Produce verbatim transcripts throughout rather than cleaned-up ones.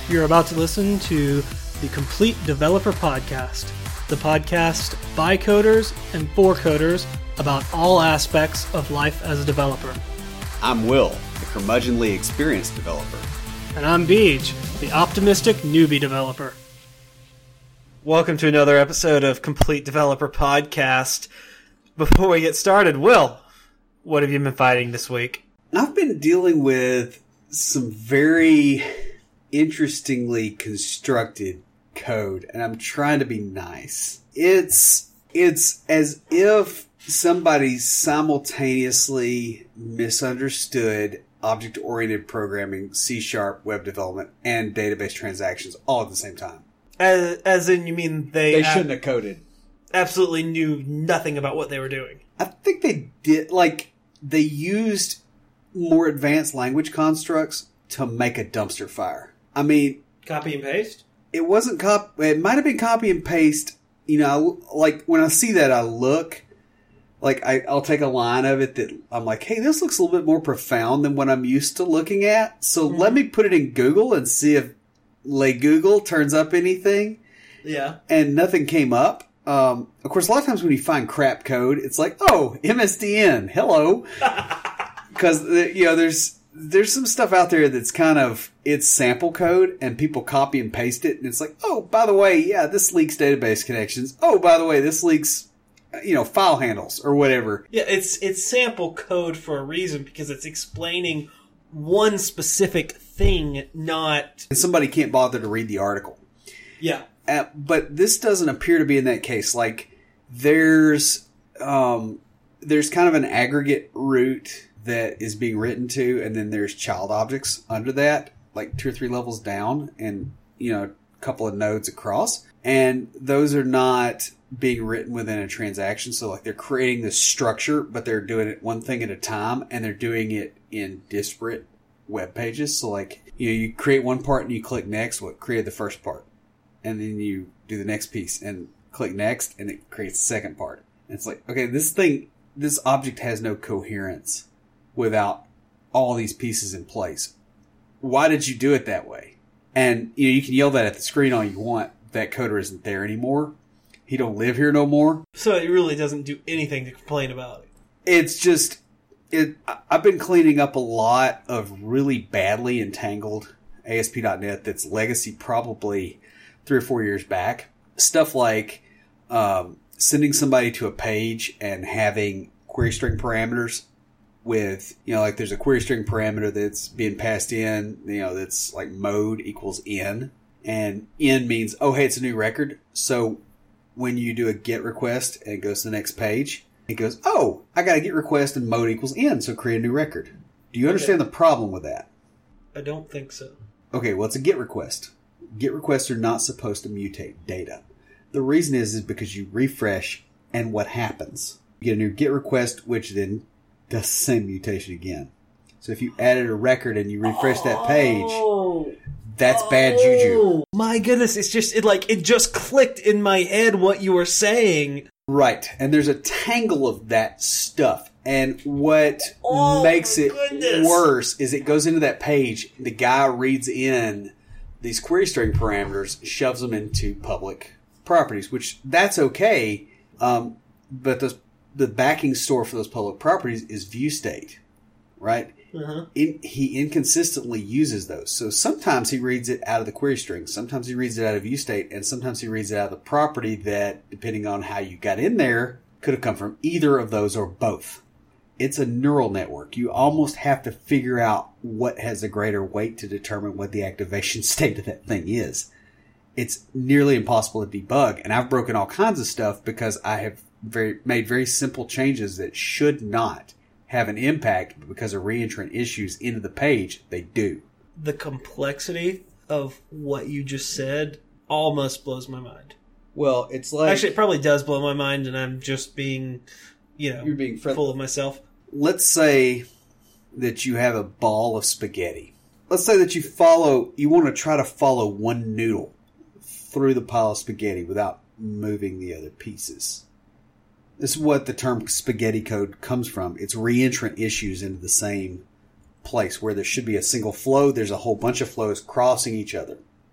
You're about to listen to the Complete Developer Podcast, the podcast by coders and for coders about all aspects of life as a developer. I'm Will, the curmudgeonly experienced developer. And I'm Beej, the optimistic newbie developer. Welcome to another episode of Complete Developer Podcast. Before we get started, Will, what have you been fighting this week? I've been dealing with some very interestingly constructed code, and I'm trying to be nice. It's it's as if somebody simultaneously misunderstood object-oriented programming, C-sharp, web development, and database transactions all at the same time. As, as in, you mean they... They shouldn't have coded. Absolutely knew nothing about what they were doing. I think they did, like, they used more advanced language constructs to make a dumpster fire. I mean... Copy and paste? It wasn't cop. It might have been copy and paste. You know, like, when I see that, I look... Like, I, I'll take a line of it that I'm like, hey, this looks a little bit more profound than what I'm used to looking at. So mm-hmm. let me put it in Google and see if Le Google turns up anything. Yeah. And nothing came up. Um, of course, a lot of times when you find crap code, it's like, oh, M S D N, hello. Because, you know, there's there's some stuff out there that's kind of, it's sample code, and people copy and paste it, and it's like, oh, by the way, yeah, this leaks database connections. Oh, by the way, this leaks... you know, file handles or whatever. Yeah, it's it's sample code for a reason because it's explaining one specific thing, not... And somebody can't bother to read the article. Yeah. Uh, but this doesn't appear to be in that case. Like, there's um, there's kind of an aggregate root that is being written to, and then there's child objects under that, like two or three levels down, and, you know, a couple of nodes across. And those are not being written within a transaction. So, like, they're creating this structure, but they're doing it one thing at a time, and they're doing it in disparate web pages. So, like, you know, you create one part and you click next, what created the first part. And then you do the next piece and click next, and it creates the second part. And it's like, okay, this thing, this object has no coherence without all these pieces in place. Why did you do it that way? And, you know, you can yell that at the screen all you want. That coder isn't there anymore. He don't live here no more. So it really doesn't do anything to complain about. It's just, it. I've been cleaning up a lot of really badly entangled A S P dot net that's legacy probably three or four years back. Stuff like um, sending somebody to a page and having query string parameters with, you know, like there's a query string parameter that's being passed in, you know, that's like mode equals n. And n means, oh, hey, it's a new record. So when you do a GET request and it goes to the next page, it goes, oh, I got a GET request and mode equals n, so create a new record. Do you understand okay. the problem with that? I don't think so. Okay, well, it's a GET request. GET requests are not supposed to mutate data. The reason is, is because you refresh, and what happens? You get a new GET request, which then does the same mutation again. So if you added a record and you refresh oh. that page... That's oh, bad juju. My goodness, it's just, it like, it just clicked in my head what you were saying. Right, and there's a tangle of that stuff. And what oh, makes it goodness. worse is it goes into that page, the guy reads in these query string parameters, shoves them into public properties, which that's okay, um, but the, the backing store for those public properties is ViewState, right? Uh-huh. In, he inconsistently uses those. So sometimes he reads it out of the query string, sometimes he reads it out of ViewState, and sometimes he reads it out of the property that, depending on how you got in there, could have come from either of those or both. It's a neural network. You almost have to figure out what has a greater weight to determine what the activation state of that thing is. It's nearly impossible to debug, and I've broken all kinds of stuff because I have very, made very simple changes that should not have an impact, but because of reentrant issues into the page, they do. The complexity of what you just said almost blows my mind. Well, it's like... Actually, it probably does blow my mind, and I'm just being, you know, You're being full of myself. Let's say that you have a ball of spaghetti. Let's say that you follow, you want to try to follow one noodle through the pile of spaghetti without moving the other pieces. This is what the term spaghetti code comes from. It's reentrant issues into the same place where there should be a single flow. There's a whole bunch of flows crossing each other.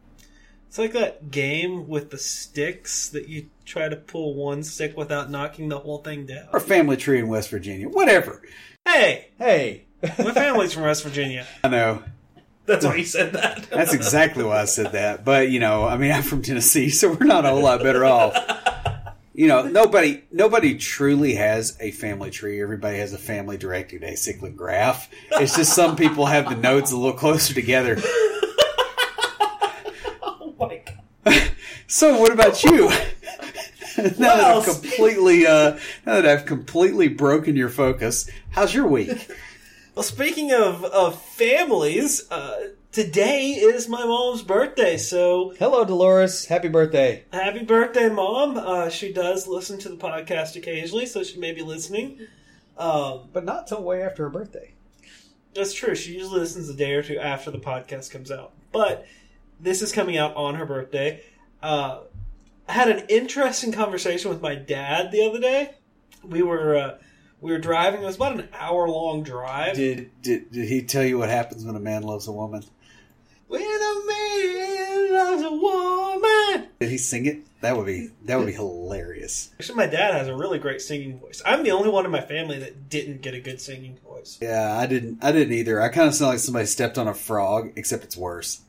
It's like that game with the sticks that you try to pull one stick without knocking the whole thing down. Or family tree in West Virginia. Whatever. Hey! Hey. My family's from West Virginia. I know. That's why you said that. That's exactly why I said that. But, you know, I mean, I'm from Tennessee, so we're not a whole lot better off. You know, nobody nobody truly has a family tree. Everybody has a family directed acyclic graph. It's just some people have the nodes a little closer together. Oh my god. So what about you? now, Well, that I've completely, uh, now that I've completely broken your focus, how's your week? Well, speaking of, of families, uh, today is my mom's birthday, so Hello, Dolores. Happy birthday. happy birthday, Mom. Uh, she does listen to the podcast occasionally, so she may be listening. Um, But not till way after her birthday. that's true. She usually listens a day or two after the podcast comes out. But this is coming out on her birthday. Uh, I had an interesting conversation with my dad the other day. We were... Uh, We were driving. It was about an hour-long drive. Did, did did he tell you what happens when a man loves a woman? When a man loves a woman. Did he sing it? That would be that would be hilarious. Actually, my dad has a really great singing voice. I'm the only one in my family that didn't get a good singing voice. Yeah, I didn't. I didn't either. I kind of sound like somebody stepped on a frog, except it's worse.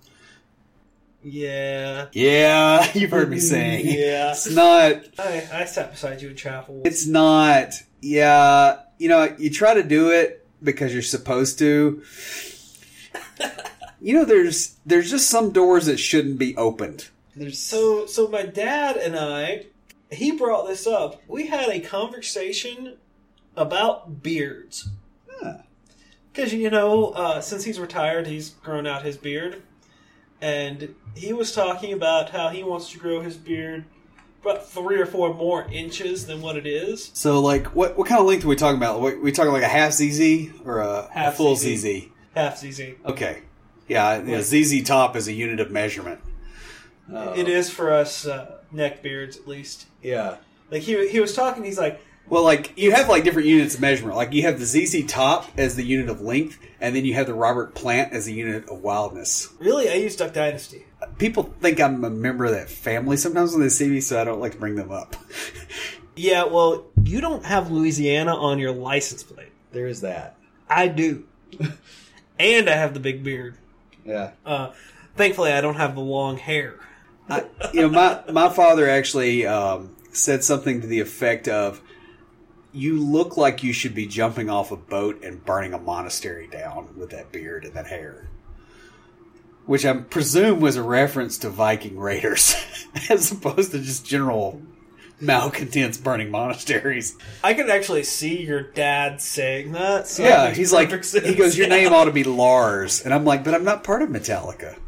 Yeah. Yeah, you've heard me sing. Yeah. It's not. I, I sat beside you in chapel. It's not. Yeah, you know, you try to do it because you're supposed to. You know, there's there's just some doors that shouldn't be opened. There's So, so my dad and I, he brought this up. We had a conversation about beards. Because, you know, uh, since he's retired, he's grown out his beard. And he was talking about how he wants to grow his beard about three or four more inches than what it is. So, like, what what kind of length are we talking about? Are we talking like a half Z Z or a, Half a full Z Z. Z Z? Half Z Z. Okay. Yeah, you know, Z Z top is a unit of measurement. Uh, It is for us uh, neck beards, at least. Yeah. Like, he he was talking, he's like, Well, like, you have, like, different units of measurement. Like, you have the Z Z top as the unit of length, and then you have the Robert Plant as the unit of wildness. really? I use Duck Dynasty. People think I'm a member of that family sometimes when they see me, so I don't like to bring them up. Yeah, well, you don't have Louisiana on your license plate. There is that. I do. And I have the big beard. Yeah. Uh, thankfully, I don't have the long hair. I, you know, my, my father actually um, said something to the effect of, you look like you should be jumping off a boat and burning a monastery down with that beard and that hair. Which I presume was a reference to Viking raiders, as opposed to just general malcontents burning monasteries. I could actually see your dad saying that. So that Yeah, makes he's like, perfect sense. he goes, your name ought to be Lars. And I'm like, but I'm not part of Metallica.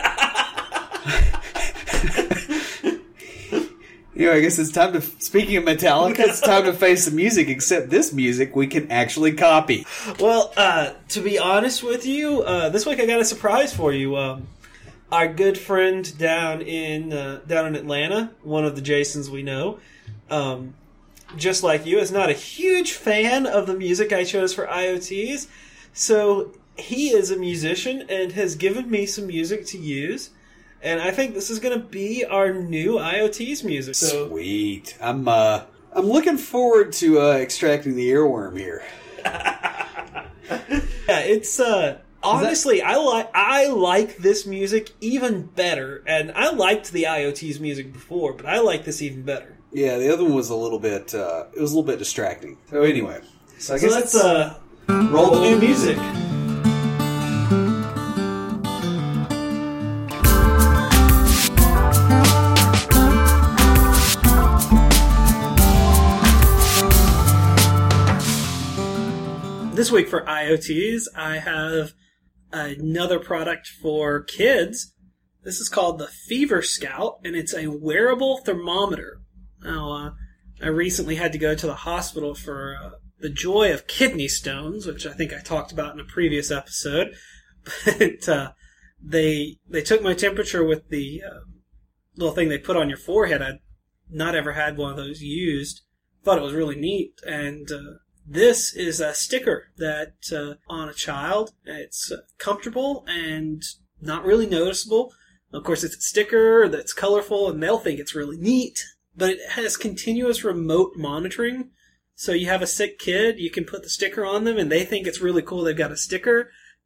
You know, I guess it's time to, speaking of Metallica, it's time to face the music, except this music we can actually copy. Well, uh, to be honest with you, uh, this week I got a surprise for you. Um, our good friend down in uh, down in Atlanta, one of the Jasons we know, um, just like you, is not a huge fan of the music I chose for I O Ts. So he is a musician and has given me some music to use. And I think this is going to be our new I O Ts music. So, Sweet. I'm uh I'm looking forward to uh, extracting the earworm here. yeah, it's uh honestly I like I like this music even better, and I liked the I O Ts music before, but I like this even better. Yeah, the other one was a little bit uh it was a little bit distracting. So anyway, so I So guess let's it's uh roll the new music. This week for I O Ts, I have another product for kids. This is called the Fever Scout, and it's a wearable thermometer. Now, uh, I recently had to go to the hospital for uh, the joy of kidney stones, which I think I talked about in a previous episode. But uh, they they took my temperature with the uh, little thing they put on your forehead. I'd not ever had one of those used. Thought it was really neat, and uh, this is a sticker that uh, on a child. It's uh, comfortable and not really noticeable. Of course, it's a sticker that's colorful, and they'll think it's really neat. But it has continuous remote monitoring. So you have a sick kid, you can put the sticker on them, and they think it's really cool they've got a sticker.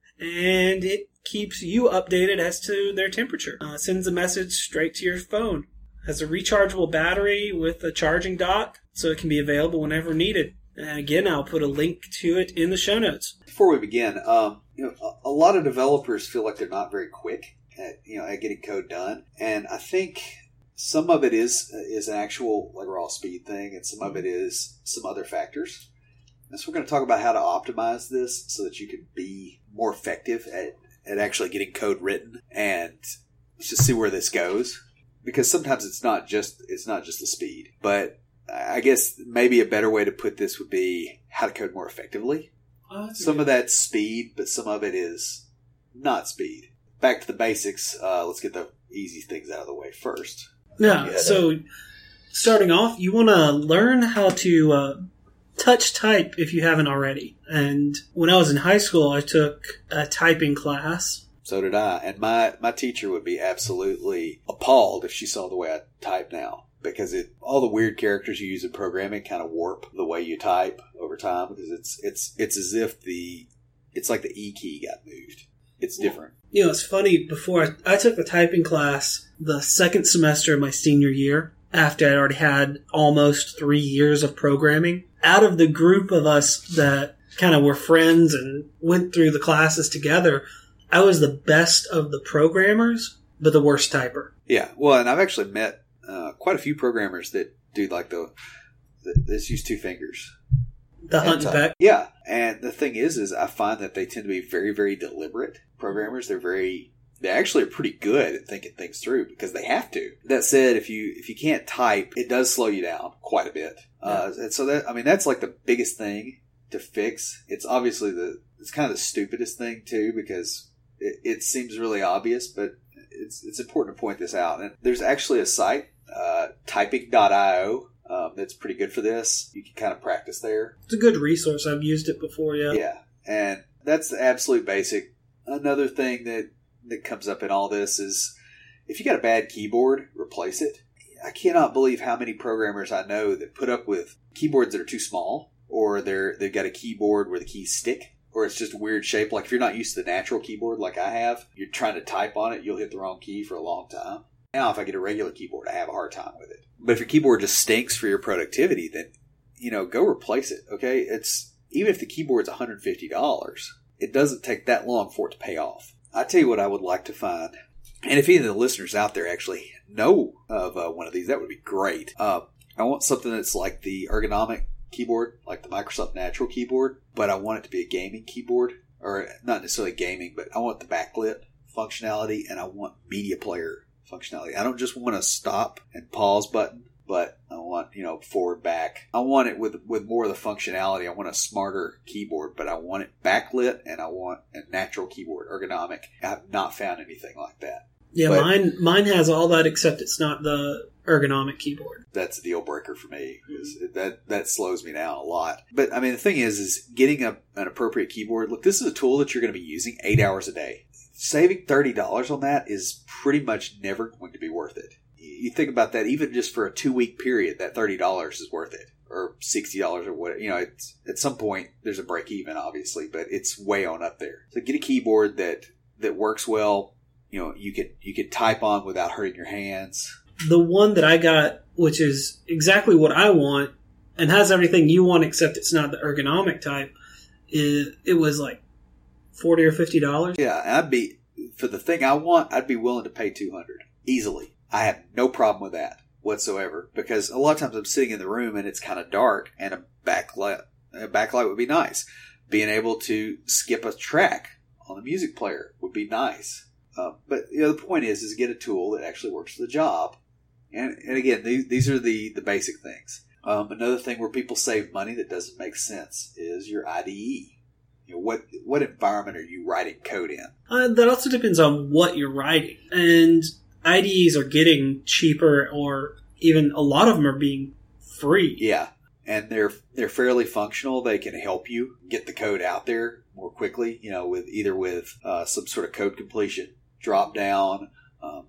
And it keeps you updated as to their temperature. Uh, sends a message straight to your phone. Has a rechargeable battery with a charging dock, so it can be available whenever needed. And again, I'll put a link to it in the show notes. Before we begin, um, you know, a, a lot of developers feel like they're not very quick at, you know, at getting code done. And I think some of it is is an actual like raw speed thing, and some of it is some other factors. And so we're going to talk about how to optimize this so that you can be more effective at, at actually getting code written, and let's just see where this goes. Because sometimes it's not just it's not just the speed, but I guess maybe a better way to put this would be how to code more effectively. Oh, some of that's speed, but some of it is not speed. Back to the basics. Uh, let's get the easy things out of the way first. Yeah, Yeah, so starting off, you want to learn how to uh, touch type if you haven't already. And when I was in high school, I took a typing class. So did I. And my, my teacher would be absolutely appalled if she saw the way I type now. Because it all the weird characters you use in programming kind of warp the way you type over time. Because it's it's it's as if the it's like the E key got moved. It's different. You know, it's funny, before I, I took the typing class the second semester of my senior year, after I'd already had almost three years of programming. Out of the group of us that kind of were friends and went through the classes together, I was the best of the programmers, but the worst typer. Yeah, well, and I've actually met uh, quite a few programmers that do like the, the let's use two fingers. The hunt and peck. Yeah, and the thing is, is I find that they tend to be very, very deliberate programmers. They're very, they actually are pretty good at thinking things through because they have to. That said, if you if you can't type, it does slow you down quite a bit. Yeah. Uh, and so that I mean, that's like the biggest thing to fix. It's obviously the it's kind of the stupidest thing too because it, it seems really obvious, but it's it's important to point this out. And there's actually a site, uh, typing dot io. Um, that's pretty good for this. You can kind of practice there. It's a good resource. I've used it before, yeah. Yeah, and that's the absolute basic. Another thing that, that comes up in all this is if you got a bad keyboard, replace it. I cannot believe how many programmers I know that put up with keyboards that are too small, or they're they've got a keyboard where the keys stick, or it's just a weird shape. Like if you're not used to the natural keyboard like I have, you're trying to type on it, you'll hit the wrong key for a long time. Now, if I get a regular keyboard, I have a hard time with it. But if your keyboard just stinks for your productivity, then, you know, go replace it, okay? It's even if the keyboard's one hundred fifty dollars, it doesn't take that long for it to pay off. I tell you what I would like to find, and if any of the listeners out there actually know of uh, one of these, that would be great. Uh, I want something that's like the ergonomic keyboard, like the Microsoft Natural keyboard, but I want it to be a gaming keyboard, or not necessarily gaming, but I want the backlit functionality, and I want media player functionality. I don't just want a stop and pause button, but I want, you know, forward, back. I want it with with more of the functionality. I want a smarter keyboard, but I want it backlit, and I want a natural keyboard, ergonomic. I have not found anything like that. Yeah, but mine mine has all that, except it's not the ergonomic keyboard. That's a deal breaker for me, because that, that slows me down a lot. But, I mean, the thing is, is getting a, an appropriate keyboard. Look, this is a tool that you're going to be using eight hours a day. Saving thirty dollars on that is pretty much never going to be worth it. You think about that, even just for a two-week period, that thirty dollars is worth it. Or sixty dollars or whatever. You know, it's, at some point, there's a break-even, obviously, but it's way on up there. So get a keyboard that, that works well. You know, you could, you could type on without hurting your hands. The one that I got, which is exactly what I want, and has everything you want except it's not the ergonomic type, is, it was like forty or fifty dollars. Yeah, and I'd be, for the thing I want, I'd be willing to pay two hundred dollars easily. I have no problem with that whatsoever, because a lot of times I'm sitting in the room and it's kind of dark, and a backlight, a backlight would be nice. Being able to skip a track on the music player would be nice. Uh, but you know, the point is, is get a tool that actually works for the job. And, and again, these, these are the, the basic things. Um, another thing where people save money that doesn't make sense is your I D E. You know, what what environment are you writing code in? Uh, that also depends on what you're writing. And I D Es are getting cheaper, or even a lot of them are being free. Yeah, and they're they're fairly functional. They can help you get the code out there more quickly. You know, with either with uh, some sort of code completion drop down. Um,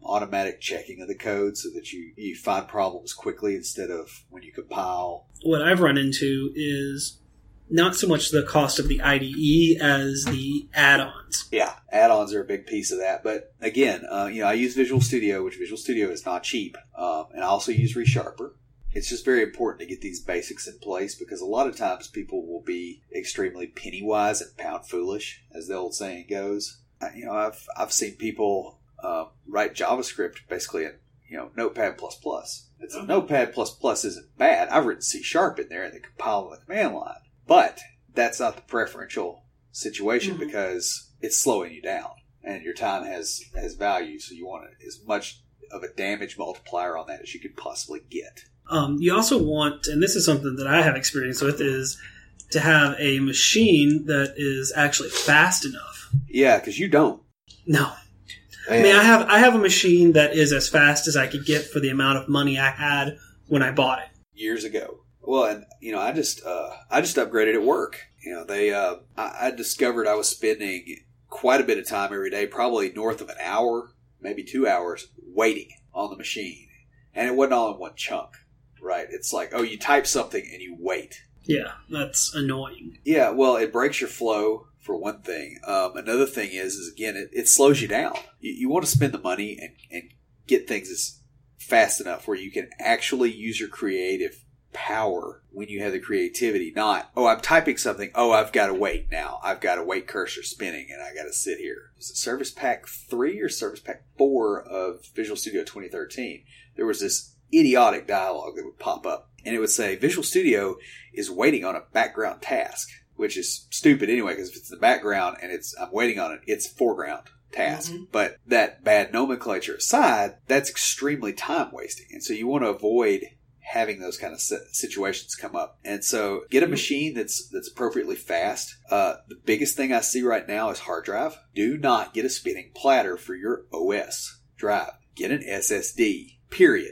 automatic checking of the code so that you, you find problems quickly instead of when you compile. What I've run into is not so much the cost of the I D E as the add-ons. Yeah, add-ons are a big piece of that. But again, uh, you know, I use Visual Studio, which Visual Studio is not cheap. Um, and I also use ReSharper. It's just very important to get these basics in place because a lot of times people will be extremely penny wise and pound foolish, as the old saying goes. You know, I've I've seen people uh, write JavaScript basically in you know Notepad plus plus. It's a Notepad plus plus isn't bad. I've written C sharp in there and they compile on the command line, but that's not the preferential situation mm-hmm. because it's slowing you down and your time has has value. So you want as much of a damage multiplier on that as you could possibly get. Um, you also want, and this is something that I have experience with, is to have a machine that is actually fast enough. Yeah, because you don't. No. Man. I mean, I have I have a machine that is as fast as I could get for the amount of money I had when I bought it. Years ago. Well, and, you know, I just uh, I just upgraded at work. You know, they uh, I, I discovered I was spending quite a bit of time every day, probably north of an hour, maybe two hours, waiting on the machine. And it wasn't all in one chunk. Right. It's like, oh, you type something and you wait. Yeah, that's annoying. Yeah, well, it breaks your flow for one thing. Um, another thing is, is again, it, it slows you down. You, you want to spend the money and, and get things as fast enough where you can actually use your creative power when you have the creativity. Not, oh, I'm typing something. Oh, I've got to wait now. I've got to wait cursor spinning and I got to sit here. Was it Service Pack three or Service Pack four of Visual Studio twenty thirteen? There was this idiotic dialogue that would pop up and it would say Visual Studio is waiting on a background task, which is stupid anyway because if it's the background and it's I'm waiting on it, it's foreground task. Mm-hmm. But that bad nomenclature aside, that's extremely time wasting, and so you want to avoid having those kind of situations come up. And so get a machine that's that's appropriately fast. Uh, the biggest thing I see right now is hard drive. Do not get a spinning platter for your O S drive. Get an S S D, period.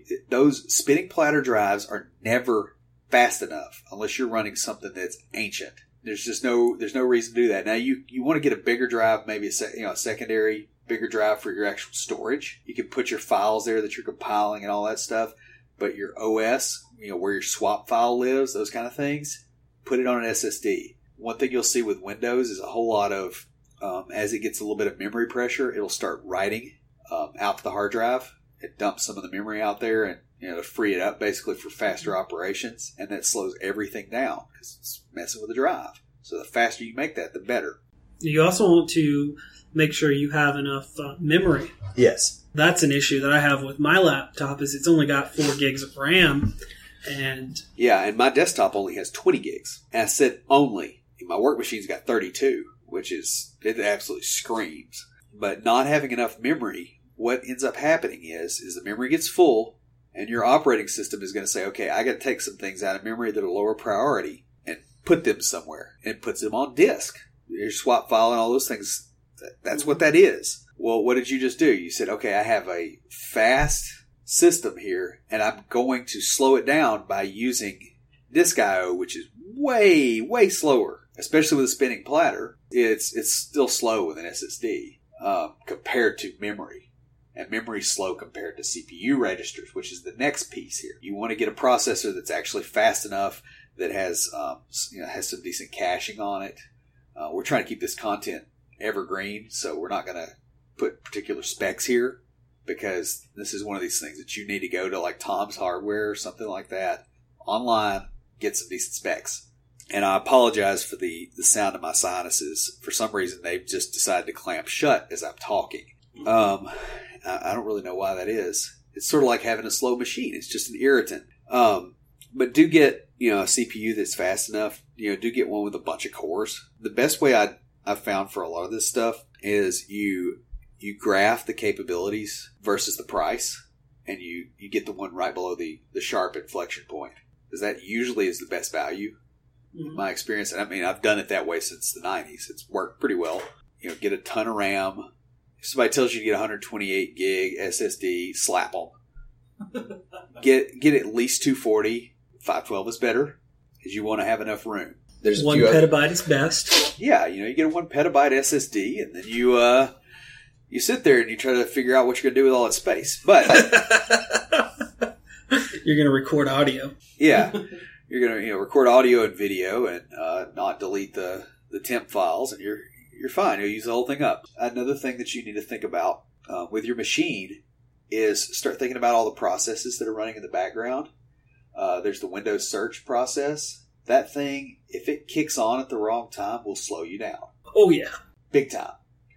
Those spinning platter drives are never fast enough unless you're running something that's ancient. There's just no there's no reason to do that. Now you, you want to get a bigger drive, maybe a se- you know a secondary bigger drive for your actual storage. You can put your files there that you're compiling and all that stuff. But your O S, you know where your swap file lives, those kind of things, put it on an S S D. One thing you'll see with Windows is a whole lot of um, as it gets a little bit of memory pressure, it'll start writing um, out to the hard drive. It dumps some of the memory out there and, you know, to free it up basically for faster operations. And that slows everything down because it's messing with the drive. So the faster you make that, the better. You also want to make sure you have enough uh, memory. Yes. That's an issue that I have with my laptop is it's only got four gigs of RAM. And yeah, and my desktop only has twenty gigs. And I said only. My work machine's got thirty-two, which is, it absolutely screams. But not having enough memory, what ends up happening is, is the memory gets full and your operating system is going to say, okay, I got to take some things out of memory that are lower priority and put them somewhere. And it puts them on disk. Your swap file and all those things, that's what that is. Well, what did you just do? You said, okay, I have a fast system here and I'm going to slow it down by using disk I O, which is way, way slower, especially with a spinning platter. It's, it's still slow with an S S D um, compared to memory. And memory's slow compared to C P U registers, which is the next piece here. You want to get a processor that's actually fast enough, that has um, you know, has some decent caching on it. Uh, we're trying to keep this content evergreen, so we're not going to put particular specs here because this is one of these things that you need to go to like Tom's Hardware or something like that online, get some decent specs. And I apologize for the, the sound of my sinuses. For some reason, they've just decided to clamp shut as I'm talking. Um, I don't really know why that is. It's sort of like having a slow machine. It's just an irritant. Um, but do get, you know, a C P U that's fast enough. You know, do get one with a bunch of cores. The best way I I've found for a lot of this stuff is you you graph the capabilities versus the price, and you, you get the one right below the, the sharp inflection point. Because that usually is the best value. Mm-hmm. In my experience, and I mean, I've done it that way since the nineties. It's worked pretty well. You know, get a ton of RAM. If somebody tells you to get one twenty-eight gig S S D, slap them. get get at least two forty. five twelve is better because you want to have enough room. There's one petabyte other... is best. Yeah, you know, you get a one petabyte S S D, and then you uh, you sit there and you try to figure out what you're going to do with all that space. But you're going to record audio. Yeah. You're going to, you know, record audio and video and uh, not delete the, the temp files, and you're you're fine. You'll use the whole thing up. Another thing that you need to think about uh, with your machine is start thinking about all the processes that are running in the background. Uh, there's the Windows search process. That thing, if it kicks on at the wrong time, will slow you down. Oh, yeah. Big time.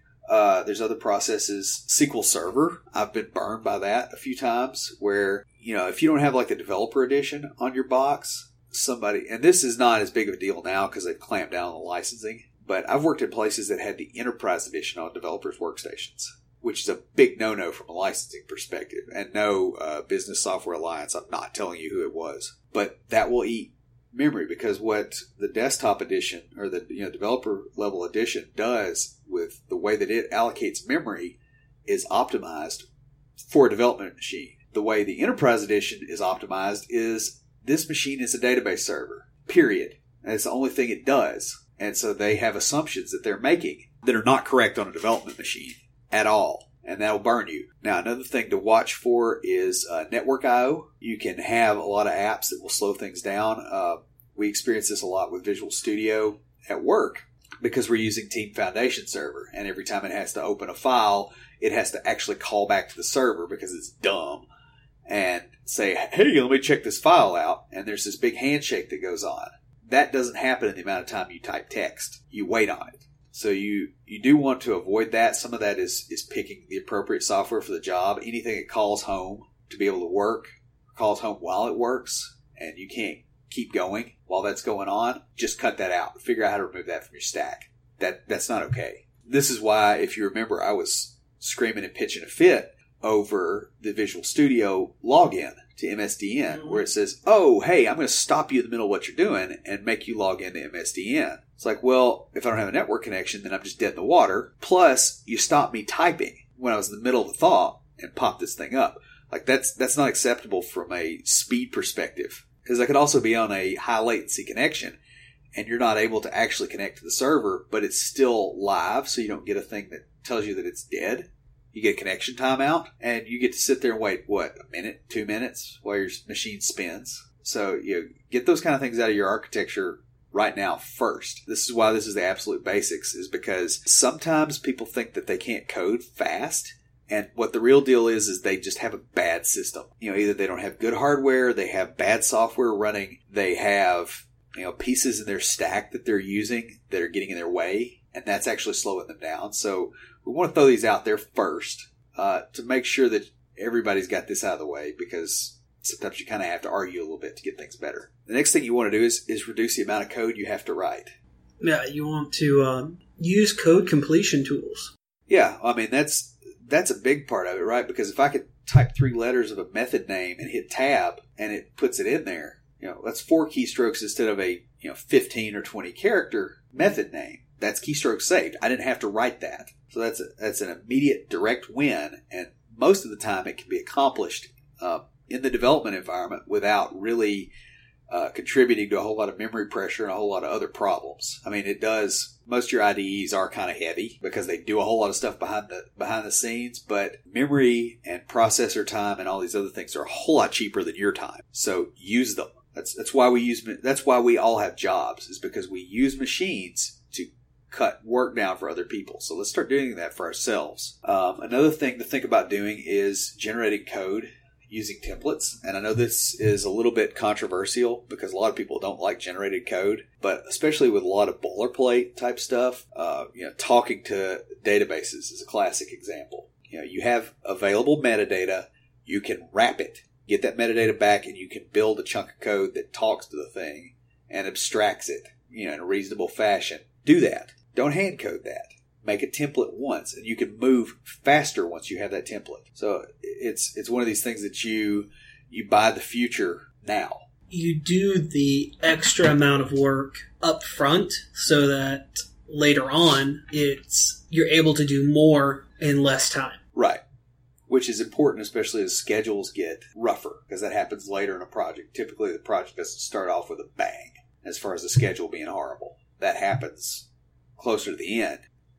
Uh, there's other processes. S Q L Server, I've been burned by that a few times where, you know, if you don't have like the developer edition on your box, somebody, and this is not as big of a deal now because they've clamped down on the licensing, but I've worked in places that had the enterprise edition on developers' workstations, which is a big no-no from a licensing perspective. And no, uh, Business Software Alliance, I'm not telling you who it was, but that will eat memory, because what the desktop edition or the you know developer level edition does with the way that it allocates memory is optimized for a development machine. The way the enterprise edition is optimized is this machine is a database server, period. And it's the only thing it does. And so they have assumptions that they're making that are not correct on a development machine at all. And that'll burn you. Now, another thing to watch for is uh, network I O. You can have a lot of apps that will slow things down. Uh, we experience this a lot with Visual Studio at work because we're using Team Foundation Server. And every time it has to open a file, it has to actually call back to the server because it's dumb and say, hey, let me check this file out. And there's this big handshake that goes on. That doesn't happen in the amount of time you type text. You wait on it. So you, you do want to avoid that. Some of that is, is picking the appropriate software for the job. Anything that calls home to be able to work, calls home while it works, and you can't keep going while that's going on, just cut that out. Figure out how to remove that from your stack. That That's not okay. This is why, if you remember, I was screaming and pitching a fit over the Visual Studio login to M S D N, mm-hmm. where it says, oh, hey, I'm going to stop you in the middle of what you're doing and make you log into M S D N. It's like, well, if I don't have a network connection, then I'm just dead in the water. Plus, you stop me typing when I was in the middle of a thought and pop this thing up. Like, that's that's not acceptable from a speed perspective. Because I could also be on a high latency connection, and you're not able to actually connect to the server, but it's still live, so you don't get a thing that tells you that it's dead. You get a connection timeout, and you get to sit there and wait, what, a minute, two minutes while your machine spins. So, you know, get those kind of things out of your architecture right now first. This is why this is the absolute basics, is because sometimes people think that they can't code fast. And what the real deal is, is they just have a bad system. You know, either they don't have good hardware, they have bad software running, they have, you know, pieces in their stack that they're using that are getting in their way, and that's actually slowing them down. So we want to throw these out there first uh, to make sure that everybody's got this out of the way, because sometimes you kind of have to argue a little bit to get things better. The next thing you want to do is, is reduce the amount of code you have to write. Yeah, you want to um, use code completion tools. Yeah, I mean, that's that's a big part of it, right? Because if I could type three letters of a method name and hit tab and it puts it in there, you know, that's four keystrokes instead of a, you know, fifteen or twenty character method name. That's keystroke saved. I didn't have to write that. So that's a, that's an immediate direct win. And most of the time it can be accomplished uh, in the development environment without really uh, contributing to a whole lot of memory pressure and a whole lot of other problems. I mean, it does, most of your I D Es are kind of heavy because they do a whole lot of stuff behind the, behind the scenes, but memory and processor time and all these other things are a whole lot cheaper than your time. So use them. That's, that's why we use, that's why we all have jobs, is because we use machines to cut work down for other people. So let's start doing that for ourselves. Um, another thing to think about doing is generating code using templates. And I know this is a little bit controversial because a lot of people don't like generated code, but especially with a lot of boilerplate type stuff, uh, you know, talking to databases is a classic example. You know, you have available metadata, you can wrap it, get that metadata back, and you can build a chunk of code that talks to the thing and abstracts it, you know, in a reasonable fashion. Do that. Don't hand code that. Make a template once, and you can move faster once you have that template. So it's it's one of these things that you you buy the future now. You do the extra amount of work up front so that later on it's you're able to do more in less time. Right. Which is important, especially as schedules get rougher, because that happens later in a project. Typically, the project doesn't start off with a bang as far as the schedule being horrible. That happens closer to the end.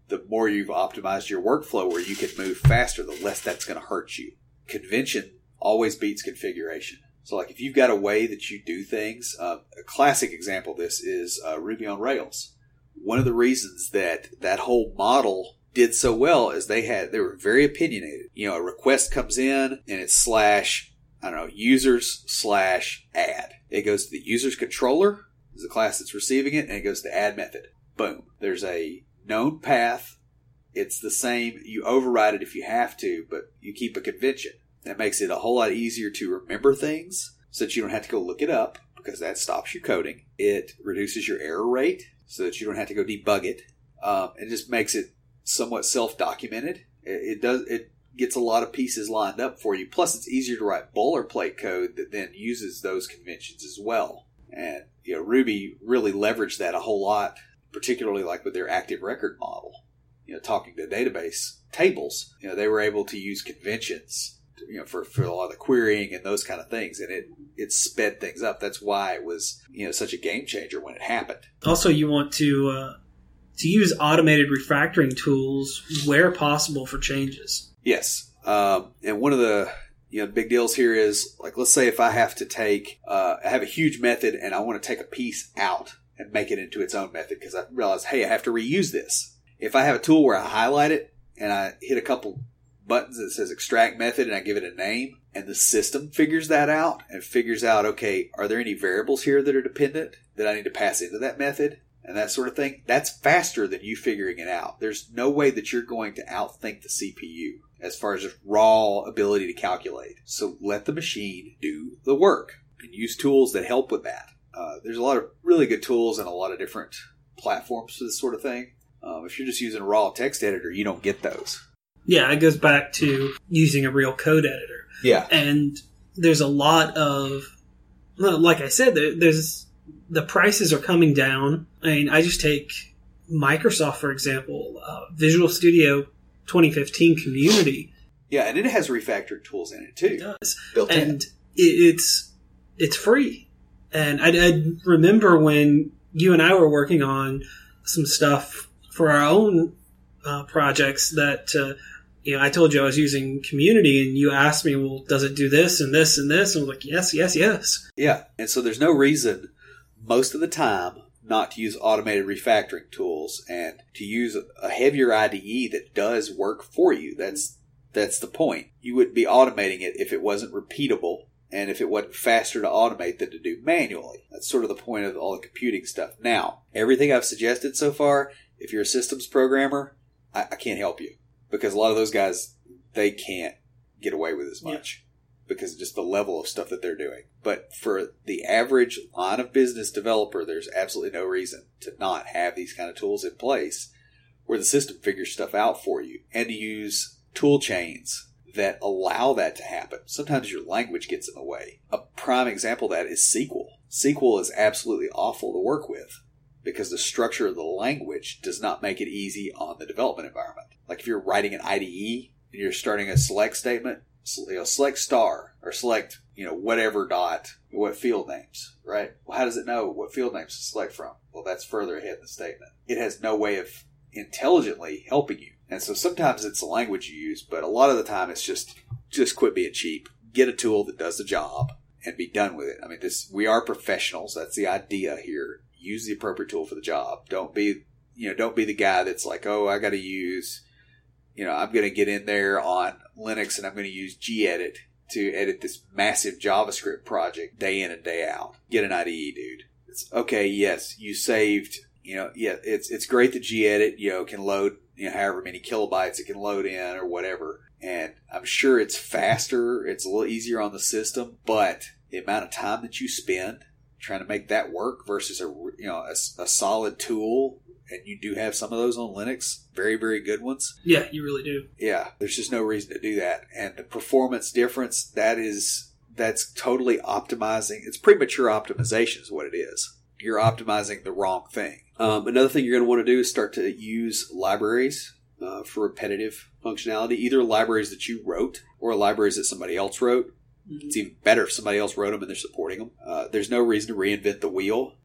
the more you've optimized your workflow where you can move faster, the less that's going to hurt you. Convention always beats configuration. So like if you've got a way that you do things, uh, a classic example of this is uh, Ruby on Rails. One of the reasons that that whole model did so well is they had they were very opinionated. You know, a request comes in and it's slash, I don't know, users slash add. It goes to the user's controller, is the class that's receiving it, and it goes to the add method. Boom. There's a known path. It's the same. You override it if you have to, but you keep a convention. That makes it a whole lot easier to remember things so that you don't have to go look it up because that stops your coding. It reduces your error rate so that you don't have to go debug it. Um, it just makes it somewhat self-documented. It, it does. It gets a lot of pieces lined up for you. Plus, it's easier to write boilerplate code that then uses those conventions as well. And you know, Ruby really leveraged that a whole lot, particularly like with their active record model. You know, talking to database tables, you know, they were able to use conventions, you know, for, for a lot of the querying and those kind of things, and it it sped things up. That's why it was, you know, such a game changer when it happened. Also, you want to uh, to use automated refactoring tools where possible for changes. Yes, um, and one of the you know big deals here is like, let's say if I have to take, uh, I have a huge method and I want to take a piece out and make it into its own method because I realize, hey, I have to reuse this. If I have a tool where I highlight it and I hit a couple buttons that says extract method and I give it a name, and the system figures that out and figures out, okay, are there any variables here that are dependent that I need to pass into that method and that sort of thing, that's faster than you figuring it out. There's no way that you're going to outthink the C P U as far as just raw ability to calculate. So let the machine do the work and use tools that help with that. Uh, there's a lot of really good tools and a lot of different platforms for this sort of thing. Um, if you're just using a raw text editor, you don't get those. Yeah, it goes back to using a real code editor. Yeah. And there's a lot of, well, like I said, there, there's the prices are coming down. I mean, I just take Microsoft, for example, uh, Visual Studio twenty fifteen Community. Yeah, and it has refactored tools in it too. It does. Built and in. it, it's it's free. And I, I remember when you and I were working on some stuff for our own uh, projects that, uh, you know, I told you I was using Community and you asked me, well, does it do this and this and this? And I was like, yes, yes, yes. Yeah, and so there's no reason most of the time not to use automated refactoring tools and to use a heavier I D E that does work for you. That's that's the point. You wouldn't be automating it if it wasn't repeatable and if it wasn't faster to automate than to do manually. That's sort of the point of all the computing stuff. Now, everything I've suggested so far, if you're a systems programmer, I, I can't help you because a lot of those guys, they can't get away with as much yeah. because of just the level of stuff that they're doing. But for the average line of business developer, there's absolutely no reason to not have these kind of tools in place where the system figures stuff out for you and to use tool chains that allow that to happen. Sometimes your language gets in the way. A prime example of that is S Q L. S Q L is absolutely awful to work with because the structure of the language does not make it easy on the development environment. Like if you're writing an I D E and you're starting a select statement, you know, select star or select, you know, whatever dot, what field names, right? Well, how does it know what field names to select from? Well, that's further ahead in the statement. It has no way of intelligently helping you. And so sometimes it's the language you use, but a lot of the time it's just, just quit being cheap. Get a tool that does the job and be done with it. I mean, this, we are professionals. That's the idea here. Use the appropriate tool for the job. Don't be, you know, don't be the guy that's like, oh, I got to use, you know, I'm going to get in there on Linux and I'm going to use gedit to edit this massive JavaScript project day in and day out. Get an I D E, dude. It's okay. Yes, you saved, you know, yeah, it's, it's great that gedit, you know, can load, you know, however many kilobytes it can load in or whatever. And I'm sure it's faster. It's a little easier on the system, but the amount of time that you spend trying to make that work versus a, you know, a, a solid tool, and you do have some of those on Linux, very, very good ones. Yeah, you really do. Yeah, there's just no reason to do that. And the performance difference, that is, that's totally optimizing. It's premature optimization is what it is. You're optimizing the wrong thing. Um, another thing you're going to want to do is start to use libraries uh, for repetitive functionality, either libraries that you wrote or libraries that somebody else wrote. Mm-hmm. It's even better if somebody else wrote them and they're supporting them. Uh, there's no reason to reinvent the wheel.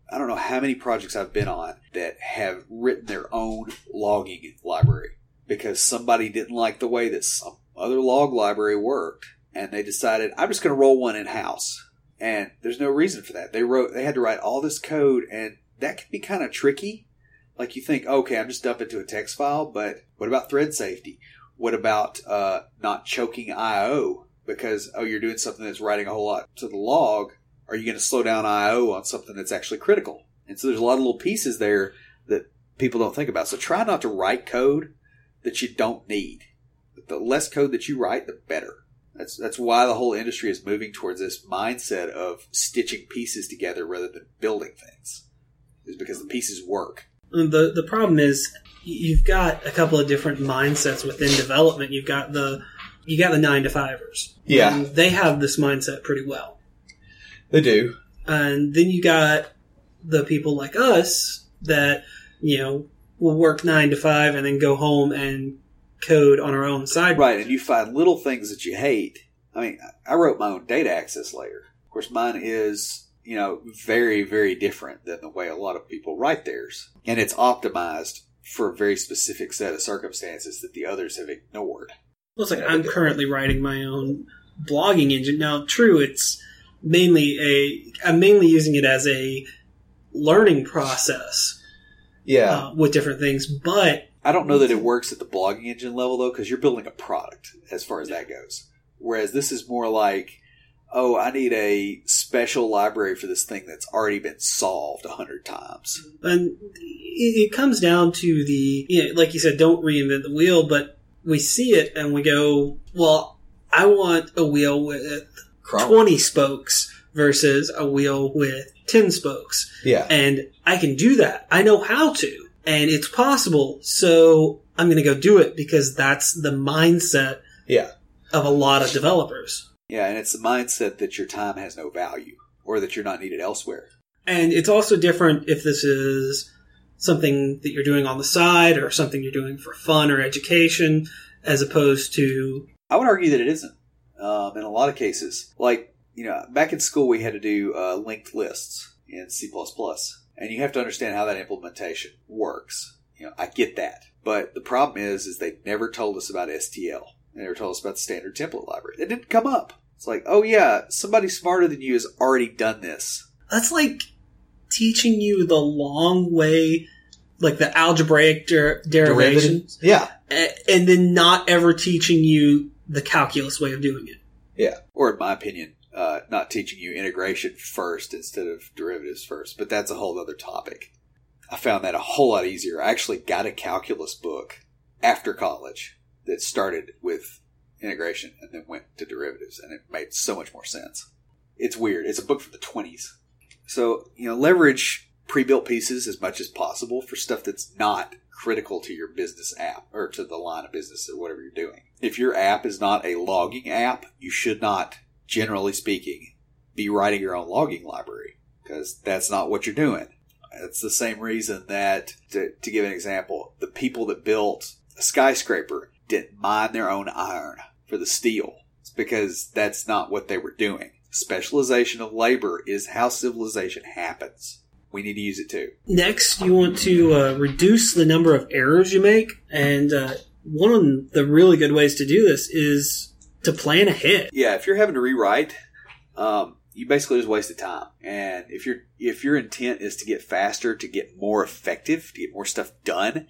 I don't know how many projects I've been on that have written their own logging library because somebody didn't like the way that some other log library worked, and they decided, I'm just going to roll one in-house. And there's no reason for that. They wrote, they had to write all this code, and that can be kind of tricky. Like you think, okay, I'm just dumping into a text file, but what about thread safety? What about uh, not choking I O? Because, oh, you're doing something that's writing a whole lot to the log. Are you going to slow down I O on something that's actually critical? And so there's a lot of little pieces there that people don't think about. So try not to write code that you don't need. The less code that you write, the better. That's that's why the whole industry is moving towards this mindset of stitching pieces together rather than building things. Is because the pieces work. The the problem is you've got a couple of different mindsets within development. You've got the you got the nine to fivers. Yeah. And they have this mindset pretty well. They do. And then you got the people like us that, you know, will work nine to five and then go home and code on our own side. Right, and you find little things that you hate. I mean, I wrote my own data access layer. Of course, mine is, you know, very, very different than the way a lot of people write theirs. And it's optimized for a very specific set of circumstances that the others have ignored. Well, it's like I'm currently writing my own blogging engine. Now, true, it's mainly a, I'm mainly using it as a learning process. Yeah. Uh, with different things, but I don't know that it works at the blogging engine level, though, because you're building a product as far as that goes. Whereas this is more like, oh, I need a special library for this thing that's already been solved a hundred times. And it comes down to the, you know, like you said, don't reinvent the wheel, but we see it and we go, well, I want a wheel with Chrome. twenty spokes versus a wheel with ten spokes. Yeah. And I can do that. I know how to. And it's possible, so I'm going to go do it because that's the mindset Yeah. of a lot of developers. Yeah, and it's the mindset that your time has no value or that you're not needed elsewhere. And it's also different if this is something that you're doing on the side or something you're doing for fun or education as opposed to... I would argue that it isn't um, in a lot of cases. Like, you know, back in school we had to do uh, linked lists in C plus plus. And you have to understand how that implementation works. You know, I get that. But the problem is, is they never told us about S T L. They never told us about the standard template library. It didn't come up. It's like, oh yeah, somebody smarter than you has already done this. That's like teaching you the long way, like the algebraic der- derivations. Yeah. And then not ever teaching you the calculus way of doing it. Yeah. Or in my opinion, Uh, not teaching you integration first instead of derivatives first, but that's a whole other topic. I found that a whole lot easier. I actually got a calculus book after college that started with integration and then went to derivatives, and it made so much more sense. It's weird. It's a book from the twenties. So, you know, leverage pre-built pieces as much as possible for stuff that's not critical to your business app or to the line of business or whatever you're doing. If your app is not a logging app, you should not, generally speaking, be writing your own logging library because that's not what you're doing. It's the same reason that, to, to give an example, the people that built a skyscraper didn't mine their own iron for the steel. It's because that's not what they were doing. Specialization of labor is how civilization happens. We need to use it too. Next, you want to uh, reduce the number of errors you make, and uh, one of the really good ways to do this is to plan ahead. Yeah, if you're having to rewrite, um, you basically just wasted time. And if your if your intent is to get faster, to get more effective, to get more stuff done,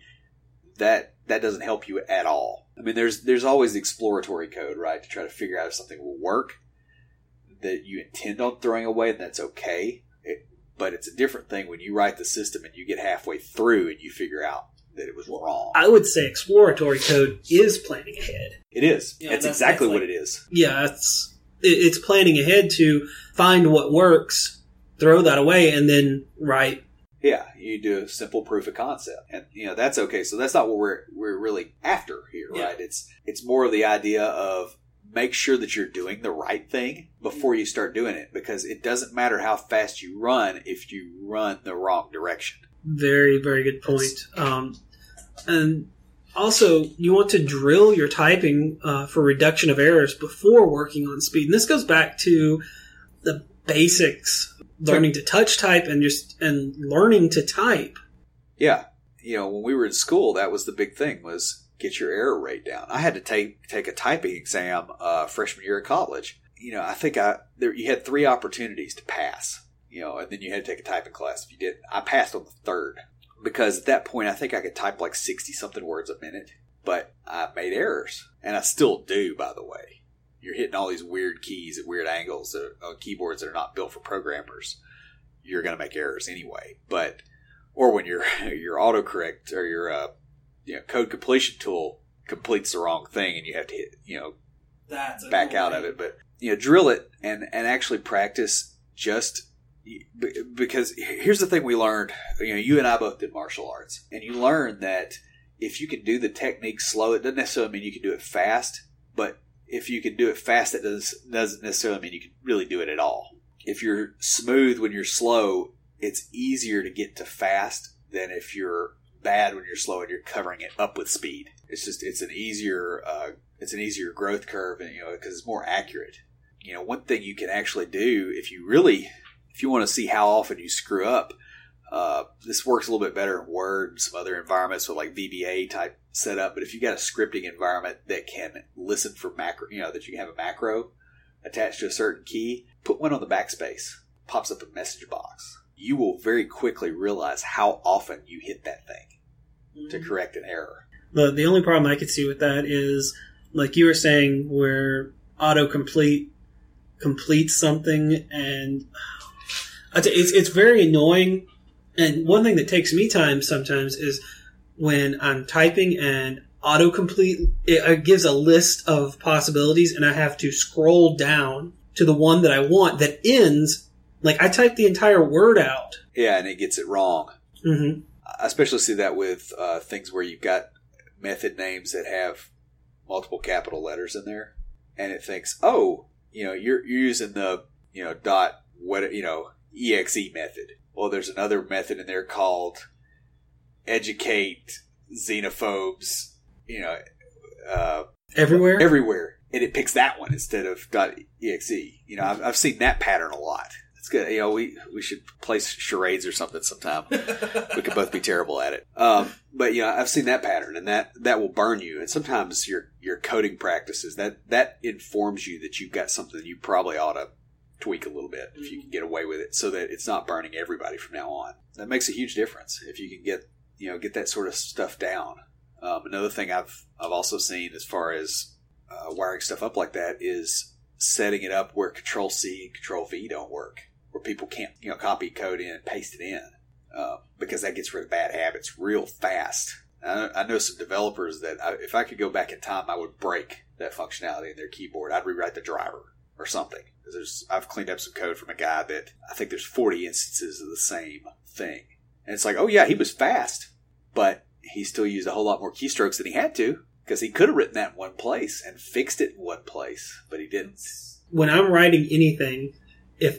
that that doesn't help you at all. I mean, there's there's always the exploratory code, right, to try to figure out if something will work that you intend on throwing away, and that's okay. It, but it's a different thing when you write the system and you get halfway through and you figure out that it was wrong. I would say exploratory code is planning ahead. It is. Yeah, it's that's- exactly that's what like- it is. Yeah, it's it- it's planning ahead to find what works, throw that away, and then write. Yeah, you do a simple proof of concept, and you know that's okay. So that's not what we're we're really after here, Yeah. right? It's it's more of the idea of make sure that you're doing the right thing before you start doing it, because it doesn't matter how fast you run if you run the wrong direction. Very, very good point. Um, and also, you want to drill your typing uh, for reduction of errors before working on speed. And this goes back to the basics learning to touch type and just and learning to type. Yeah. You know, when we were in school, that was the big thing, was get your error rate down. I had to take take a typing exam uh, freshman year of college. You know, I think I there you had three opportunities to pass, you know, and then you had to take a typing class if you didn't. I passed on the third because at that point I think I could type like sixty-something words a minute, but I made errors, and I still do, by the way. You're hitting all these weird keys at weird angles on keyboards that are not built for programmers. You're going to make errors anyway. But or when your your autocorrect or your uh, you know, code completion tool completes the wrong thing and you have to hit, you know, That's back out of it. But you know, drill it and and actually practice. Just because here's the thing we learned. You know, you and I both did martial arts, and you learn that if you can do the technique slow, it doesn't necessarily mean you can do it fast, but if you can do it fast, it does, doesn't necessarily mean you can really do it at all. If you're smooth when you're slow, it's easier to get to fast than if you're bad when you're slow and you're covering it up with speed. It's just, it's an easier, uh, it's an easier growth curve, and, you know, because it's more accurate. You know, one thing you can actually do if you really, if you want to see how often you screw up, uh, this works a little bit better in Word and some other environments with like V B A type setup. But if you got a scripting environment that can listen for macro, you know, that you can have a macro attached to a certain key, put one on the backspace, pops up a message box. You will very quickly realize how often you hit that thing mm-hmm. to correct an error. The the only problem I could see with that is, like you were saying, where autocomplete completes something, and it's it's very annoying. And one thing that takes me time sometimes is when I'm typing and autocomplete, it gives a list of possibilities, and I have to scroll down to the one that I want that ends, like I typed the entire word out. Yeah, and it gets it wrong. Mm-hmm. I especially see that with uh, things where you've got method names that have multiple capital letters in there, and it thinks, oh, you know, you're, you're using the, you know, dot, what, you know, exe method. Well, there's another method in there called educate xenophobes, you know, uh, everywhere, everywhere, and it picks that one instead of .exe. You know, I've, I've seen that pattern a lot. It's good. You know, we we should play charades or something sometime. We could both be terrible at it. Um, but you know, I've seen that pattern, and that that will burn you. And sometimes your your coding practices that that informs you that you've got something you probably ought to tweak a little bit if you can get away with it, so that it's not burning everybody from now on. That makes a huge difference if you can get you know get that sort of stuff down. Um, another thing I've I've also seen as far as uh, wiring stuff up like that is setting it up where Control C and Control V don't work, where people can't you know copy code in and paste it in, uh, because that gets rid of bad habits real fast. I, I know some developers that I, if I could go back in time, I would break that functionality in their keyboard. I'd rewrite the driver or something. There's, I've cleaned up some code from a guy that I think there's forty instances of the same thing. And it's like, oh yeah, he was fast, but he still used a whole lot more keystrokes than he had to, because he could have written that in one place and fixed it in one place, but he didn't. When I'm writing anything, if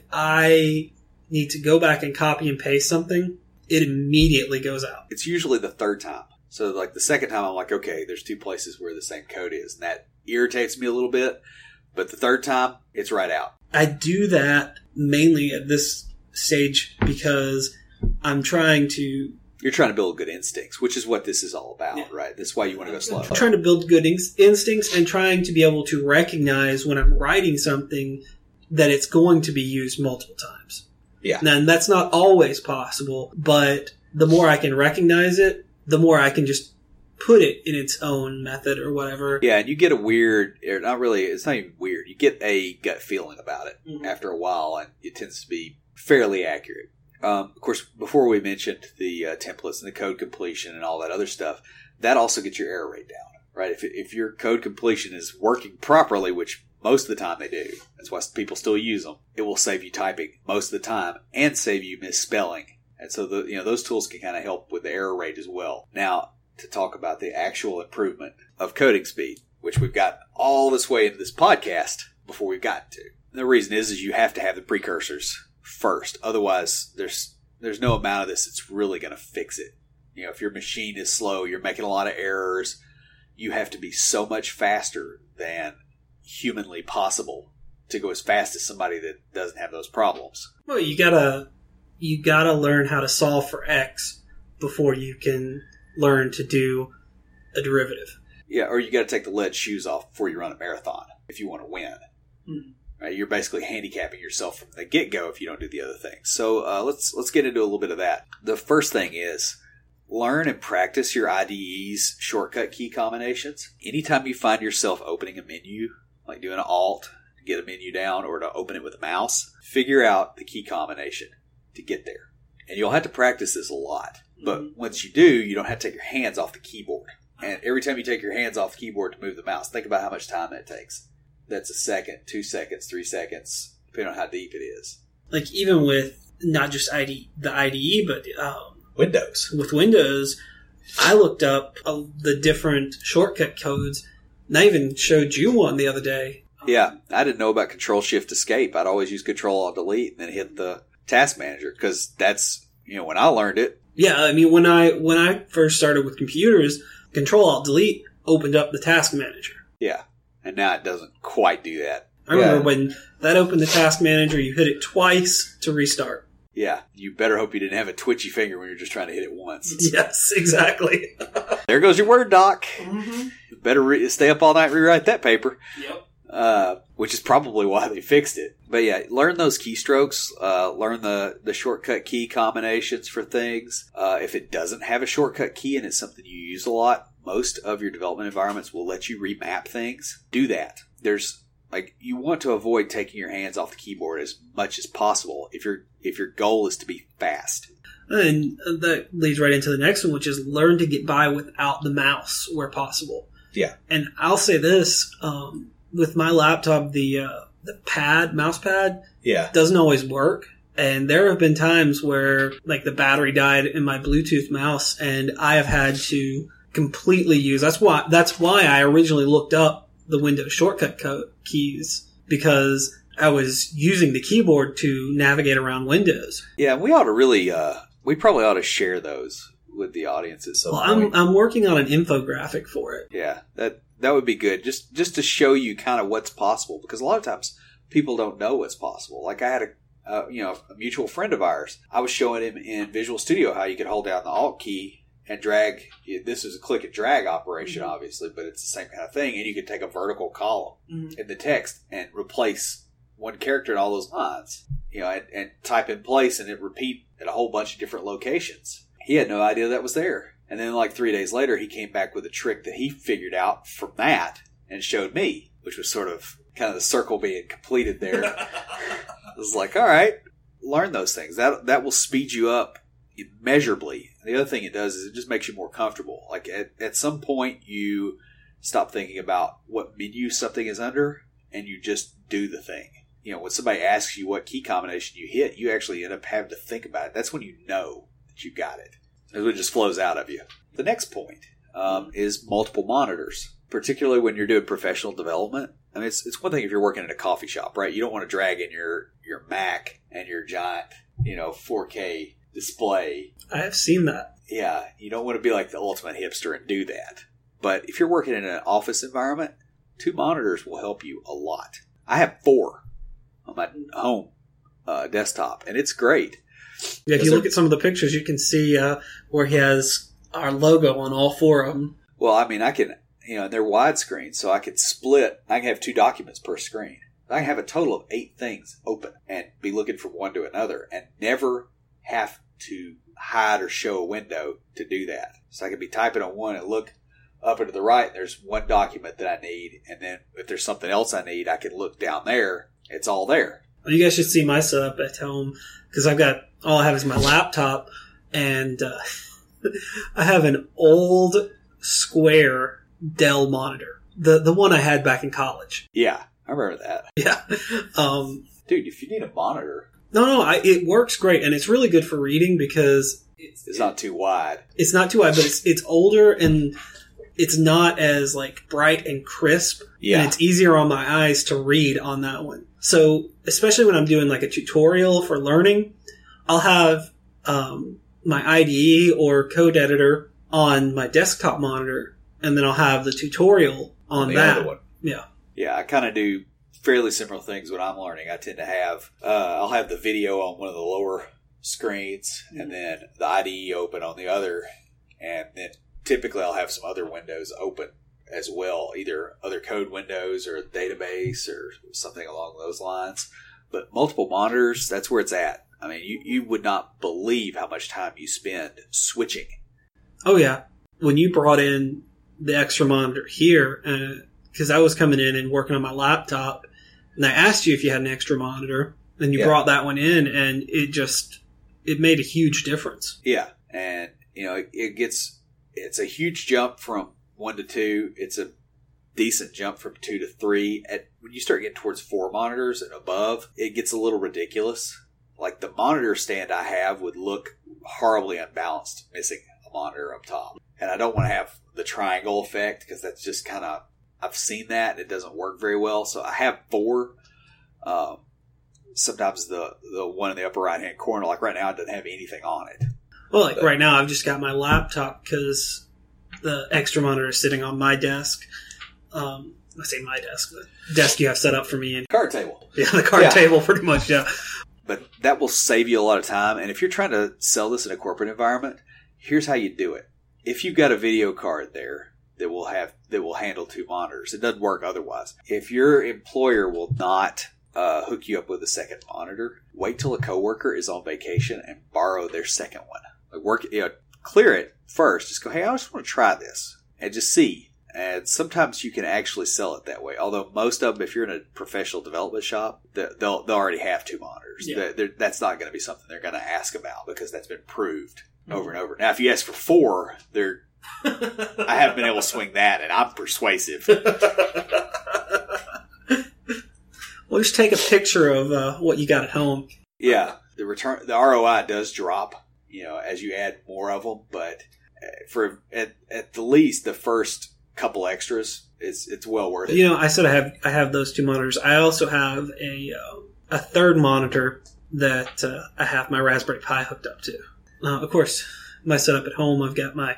I need to go back and copy and paste something, it immediately goes out. It's usually the third time. So like the second time I'm like, okay, there's two places where the same code is, and that irritates me a little bit. But the third time, it's right out. I do that mainly at this stage because I'm trying to... You're trying to build good instincts, which is what this is all about, yeah. Right? That's why you want to go slow. I'm trying to build good in- instincts and trying to be able to recognize when I'm writing something that it's going to be used multiple times. Yeah. Now, and that's not always possible, but the more I can recognize it, the more I can just put it in its own method or whatever. Yeah, and you get a weird, or not really, it's not even weird. You get a gut feeling about it mm-hmm. after a while, and it tends to be fairly accurate. Um, of course, before we mentioned the uh, templates and the code completion and all that other stuff, that also gets your error rate down, right? If if your code completion is working properly, which most of the time they do, that's why people still use them, it will save you typing most of the time and save you misspelling. And so the you know those tools can kind of help with the error rate as well. Now, to talk about the actual improvement of coding speed, which we've got all this way into this podcast before we've gotten to. And the reason is, is you have to have the precursors first. Otherwise, there's there's no amount of this that's really going to fix it. You know, if your machine is slow, you're making a lot of errors, you have to be so much faster than humanly possible to go as fast as somebody that doesn't have those problems. Well, you gotta you gotta learn how to solve for X before you can learn to do a derivative. Yeah, or you got to take the lead shoes off before you run a marathon if you want to win. Mm. Right? You're basically handicapping yourself from the get-go if you don't do the other things. So uh, let's let's get into a little bit of that. The first thing is learn and practice your I D E's shortcut key combinations. Anytime you find yourself opening a menu, like doing an Alt to get a menu down or to open it with a mouse, figure out the key combination to get there. And you'll have to practice this a lot. But mm-hmm. once you do, you don't have to take your hands off the keyboard. And every time you take your hands off the keyboard to move the mouse, think about how much time that takes. That's a second, two seconds, three seconds, depending on how deep it is. Like even with not just I D, the I D E, but um, Windows. With Windows, I looked up uh, the different shortcut codes, and I even showed you one the other day. Yeah, I didn't know about Control-Shift-Escape. I'd always use Control-Alt-Delete and then hit the task manager because that's, you know, when I learned it. Yeah, I mean, when I when I first started with computers, Control-Alt-Delete opened up the task manager. Yeah, and now it doesn't quite do that. I remember Yeah. when that opened the task manager, you hit it twice to restart. Yeah, you better hope you didn't have a twitchy finger when you're just trying to hit it once. Yes, exactly. There goes your Word doc. Mm-hmm. You better re- stay up all night and rewrite that paper. Yep. Uh, which is probably why they fixed it. But yeah, learn those keystrokes. Uh, learn the, the shortcut key combinations for things. Uh, if it doesn't have a shortcut key and it's something you use a lot, most of your development environments will let you remap things. Do that. There's like you want to avoid taking your hands off the keyboard as much as possible if your if your goal is to be fast. And that leads right into the next one, which is learn to get by without the mouse where possible. Yeah. And I'll say this, um, with my laptop, the uh, the pad, mouse pad, Yeah. doesn't always work. And there have been times where like the battery died in my Bluetooth mouse and I have had to completely use, that's why, that's why I originally looked up the Windows shortcut co- keys, because I was using the keyboard to navigate around Windows. Yeah, we ought to really, uh, we probably ought to share those with the audience at some Well, point. I'm I'm working on an infographic for it. Yeah, that that would be good. Just just to show you kind of what's possible, because a lot of times people don't know what's possible. Like I had a uh, you know a mutual friend of ours. I was showing him in Visual Studio how you could hold down the Alt key and drag. This is a click and drag operation, mm-hmm. obviously, but it's the same kind of thing. And you could take a vertical column mm-hmm. in the text and replace one character in all those lines. You know, and, and type in place, and it repeat at a whole bunch of different locations. He had no idea that was there. And then like three days later, he came back with a trick that he figured out from that and showed me, which was sort of kind of the circle being completed there. I was like, all right, learn those things. That that will speed you up immeasurably. And the other thing it does is it just makes you more comfortable. Like at, at some point, you stop thinking about what menu something is under and you just do the thing. You know, when somebody asks you what key combination you hit, you actually end up having to think about it. That's when you know that you got it. It just flows out of you. The next point um, is multiple monitors, particularly when you're doing professional development. I mean, it's it's one thing if you're working in a coffee shop, right? You don't want to drag in your, your Mac and your giant, you know, four K display. I have seen that. Yeah, you don't want to be like the ultimate hipster and do that. But if you're working in an office environment, two monitors will help you a lot. I have four on my home uh, desktop, and it's great. Yeah, if you look at some of the pictures, you can see uh, where he has our logo on all four of them. Well, I mean, I can, you know, they're widescreen, so I could split. I can have two documents per screen. I can have a total of eight things open and be looking from one to another and never have to hide or show a window to do that. So I could be typing on one and look up and to the right, and there's one document that I need. And then if there's something else I need, I can look down there. It's all there. Well, you guys should see my setup at home, because I've got, all I have is my laptop, and uh, I have an old square Dell monitor. The the one I had back in college. Yeah, I remember that. Yeah. Um, Dude, if you need a monitor. No, no, I, it works great, and it's really good for reading because it's, it's not too wide. It's not too wide, but it's it's older, and it's not as like bright and crisp. Yeah. And it's easier on my eyes to read on that one. So, especially when I'm doing like a tutorial for learning, I'll have um, my I D E or code editor on my desktop monitor, and then I'll have the tutorial on, on the that. other one. Yeah. Yeah, I kind of do fairly similar things when I'm learning. I tend to have, uh, I'll have the video on one of the lower screens and then the I D E open on the other. And then typically I'll have some other windows open as well, either other code windows or database or something along those lines. But multiple monitors, that's where it's at. I mean, you, you would not believe how much time you spend switching. Oh, yeah. When you brought in the extra monitor here, because uh, I was coming in and working on my laptop, and I asked you if you had an extra monitor, and you yeah. brought that one in, and it just, it made a huge difference. Yeah. And, you know, it, it gets, it's a huge jump from one to two. It's a decent jump from two to three. At when you start getting towards four monitors and above, it gets a little ridiculous. Like the monitor stand I have would look horribly unbalanced, missing a monitor up top. And I don't want to have the triangle effect because that's just kind of, I've seen that and it doesn't work very well. So I have four. Um, sometimes the, the one in the upper right hand corner, like right now, it doesn't have anything on it. Well, like But, right now, I've just got my laptop because the extra monitor is sitting on my desk. Um, I say my desk, the desk you have set up for me. And card table. yeah, the card Yeah. table, pretty much, yeah. But that will save you a lot of time. And if you're trying to sell this in a corporate environment, here's how you do it. If you've got a video card there that will have that will handle two monitors, it doesn't work otherwise. If your employer will not uh, hook you up with a second monitor, wait till a coworker is on vacation and borrow their second one. Like work, you know, clear it first. Just go, hey, I just want to try this and just see. And sometimes you can actually sell it that way. Although most of them, if you're in a professional development shop, they'll they'll already have two monitors. Yeah. They're, that's not going to be something they're going to ask about because that's been proved over and over. Now, if you ask for four, they're I haven't been able to swing that, and I'm persuasive. Well, just take a picture of uh, what you got at home. Yeah, the return, the R O I does drop, you know, as you add more of them. But for at at the least the first couple extras, it's it's well worth it. You know, I said I have I have those two monitors. I also have a uh, a third monitor that uh, I have my Raspberry Pi hooked up to. Uh, of course, my setup at home, I've got my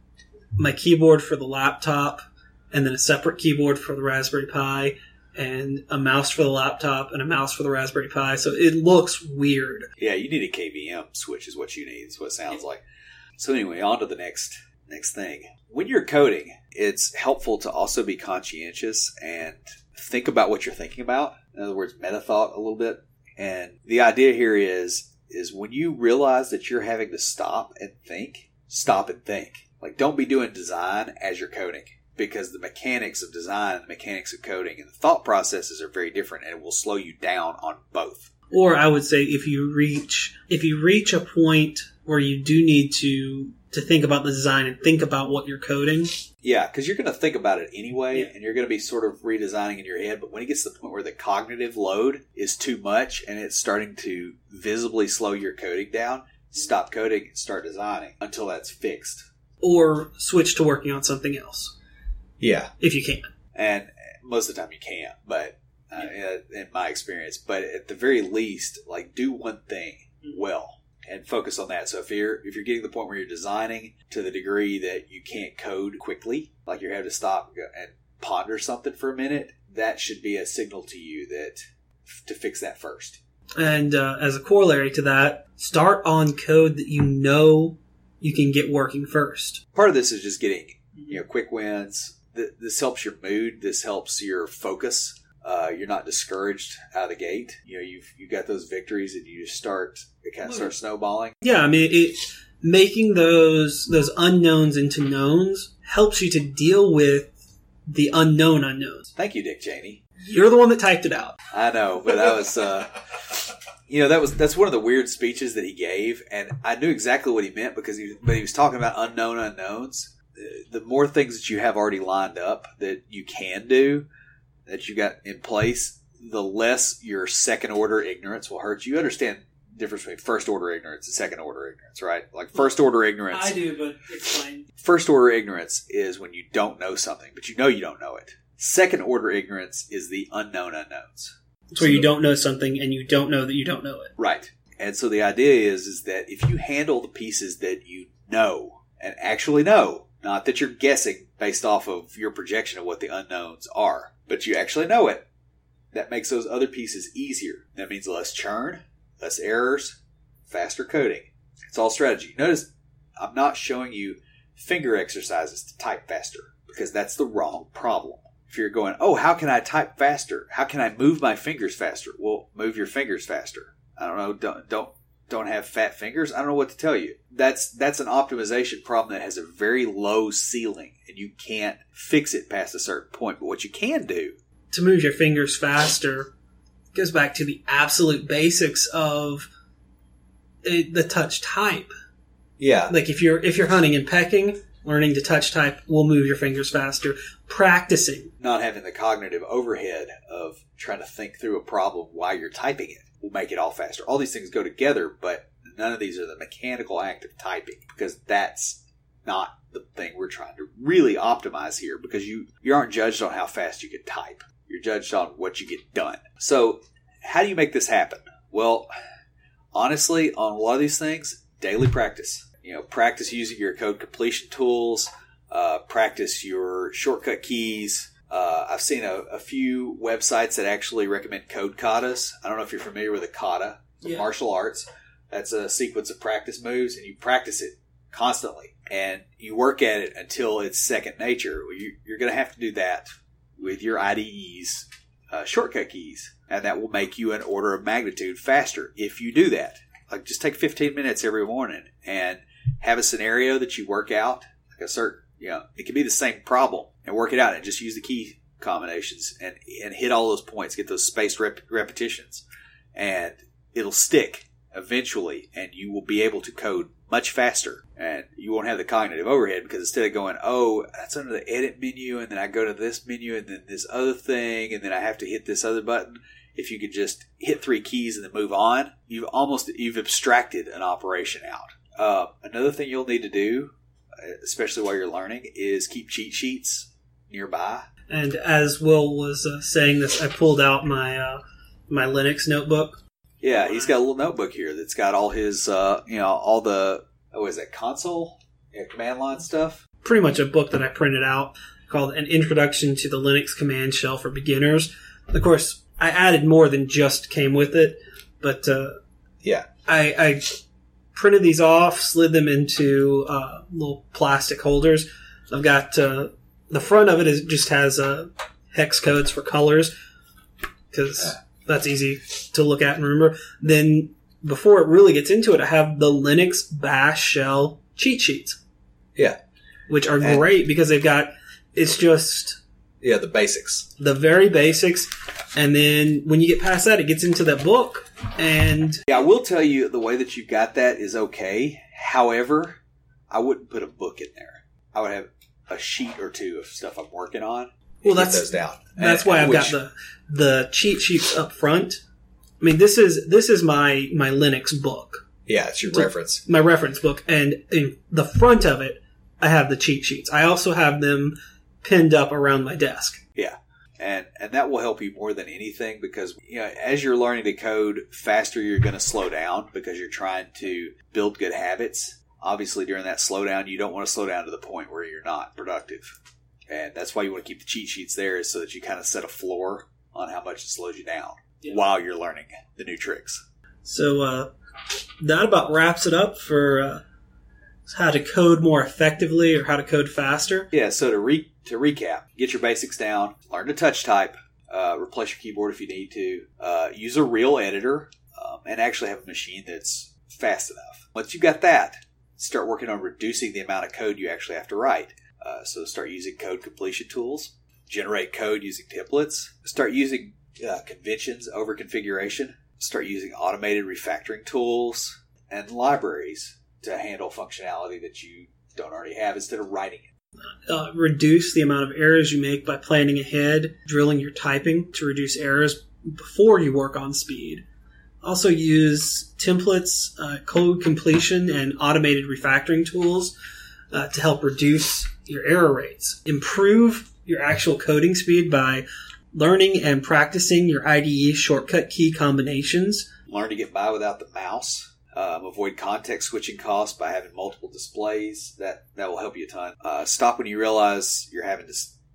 my keyboard for the laptop, and then a separate keyboard for the Raspberry Pi, and a mouse for the laptop, and a mouse for the Raspberry Pi. So it looks weird. Yeah, you need a K V M switch is what you need. Is what it sounds like. So anyway, on to the next next thing. When you're coding, it's helpful to also be conscientious and think about what you're thinking about. In other words, meta thought a little bit. And the idea here is is when you realize that you're having to stop and think, stop and think. Like, don't be doing design as you're coding, because the mechanics of design and the mechanics of coding and the thought processes are very different, and it will slow you down on both. Or I would say if you reach if you reach a point where you do need to to think about the design and think about what you're coding. Yeah, because you're going to think about it anyway, Yeah. and you're going to be sort of redesigning in your head. But when it gets to the point where the cognitive load is too much and it's starting to visibly slow your coding down, stop coding and start designing until that's fixed. Or switch to working on something else, Yeah. if you can. And most of the time you can't, but uh, in my experience. But at the very least, like, do one thing well and focus on that. So if you're if you're getting to the point where you're designing to the degree that you can't code quickly, like you're having to stop and, go, and ponder something for a minute, that should be a signal to you that to fix that first. And uh, as a corollary to that, start on code that you know you can get working first. Part of this is just getting, you know, quick wins. Th- This helps your mood. This helps your focus. Uh, you're not discouraged out of the gate. You know, you've you got those victories, and you just start it kind of starts snowballing. Yeah, I mean, it making those those unknowns into knowns helps you to deal with the unknown unknowns. Thank you, Dick Cheney. You're the one that typed it out. I know, but I was, uh, you know, that was that's one of the weird speeches that he gave, and I knew exactly what he meant because he, but he was talking about unknown unknowns. The more things that you have already lined up that you can do, that you got in place, the less your second order ignorance will hurt you. You understand the difference between first order ignorance and second order ignorance, right? Like first order ignorance. I do, but explain. First order ignorance is when you don't know something, but you know you don't know it. Second order ignorance is the unknown unknowns. It's where you don't know something and you don't know that you don't know it. Right. And so the idea is, is that if you handle the pieces that you know and actually know, not that you're guessing based off of your projection of what the unknowns are, but you actually know it, that makes those other pieces easier. That means less churn, less errors, faster coding. It's all strategy. Notice I'm not showing you finger exercises to type faster because that's the wrong problem. If you're going, oh, how can I type faster? How can I move my fingers faster? Well, move your fingers faster. I don't know. Don't don't don't have fat fingers. I don't know what to tell you. That's that's an optimization problem that has a very low ceiling, and you can't fix it past a certain point. But what you can do to move your fingers faster goes back to the absolute basics of it, the touch type. Yeah. Like if you're if you're hunting and pecking, learning to touch type will move your fingers faster. Practicing. Not having the cognitive overhead of trying to think through a problem while you're typing it will make it all faster. All these things go together, but none of these are the mechanical act of typing because that's not the thing we're trying to really optimize here because you, you aren't judged on how fast you can type. You're judged on what you get done. So how do you make this happen? Well, honestly, on a lot of these things, daily practice. You know, practice using your code completion tools, uh, practice your shortcut keys. Uh, I've seen a, a few websites that actually recommend code katas. I don't know if you're familiar with a kata. It's Yeah. martial arts. That's a sequence of practice moves, and you practice it constantly. And you work at it until it's second nature. You, you're going to have to do that with your I D Es, uh, shortcut keys. And that will make you an order of magnitude faster if you do that. Like just take fifteen minutes every morning and have a scenario that you work out, like a certain, you know, it can be the same problem and work it out and just use the key combinations and, and hit all those points, get those spaced rep- repetitions and it'll stick eventually and you will be able to code much faster and you won't have the cognitive overhead because instead of going, oh, that's under the edit menu and then I go to this menu and then this other thing and then I have to hit this other button. If you could just hit three keys and then move on, you've almost, you've abstracted an operation out. Uh, another thing you'll need to do, especially while you're learning, is keep cheat sheets nearby. And as Will was uh, saying this, I pulled out my uh, my Linux notebook. Yeah, he's got a little notebook here that's got all his, uh, you know, all the, what is that, console? Yeah, command line stuff? Pretty much a book that I printed out called An Introduction to the Linux Command Shell for Beginners. Of course, I added more than just came with it, but uh, Yeah. I, I printed these off, slid them into uh, little plastic holders. I've got uh, the front of it is just has uh, hex codes for colors because that's easy to look at and remember. Then before it really gets into it, I have the Linux Bash Shell cheat sheets. Yeah. Which are And- great because they've got, it's just Yeah, the basics. the very basics. And then when you get past that, it gets into that book. And Yeah, I will tell you the way that you got that is okay. However, I wouldn't put a book in there. I would have a sheet or two of stuff I'm working on. well, Get that's those down. that's And- why I've which- got the the cheat sheets up front. I mean, this is this is my my Linux book, Yeah, it's your So- reference. my reference book, and in the front of it, I have the cheat sheets. I also have them pinned up around my desk. Yeah. And and that will help you more than anything because, you know, as you're learning to code faster, you're going to slow down because you're trying to build good habits. Obviously, during that slowdown, you don't want to slow down to the point where you're not productive. And that's why you want to keep the cheat sheets there is so that you kind of set a floor on how much it slows you down Yeah. while you're learning the new tricks. So uh, that about wraps it up for uh, how to code more effectively or how to code faster. Yeah, so to re- to recap, get your basics down, learn to touch type, uh, replace your keyboard if you need to, uh, use a real editor, um, and actually have a machine that's fast enough. Once you got that, start working on reducing the amount of code you actually have to write. Uh, so start using code completion tools, generate code using templates, start using uh, conventions over configuration, start using automated refactoring tools and libraries to handle functionality that you don't already have instead of writing it. Uh, reduce the amount of errors you make by planning ahead, drilling your typing to reduce errors before you work on speed. Also use templates, uh, code completion, and automated refactoring tools uh, to help reduce your error rates. Improve your actual coding speed by learning and practicing your I D E shortcut key combinations. Learn to get by without the mouse. Um, avoid context switching costs by having multiple displays. That that will help you a ton. Uh, stop when you realize you're having to s-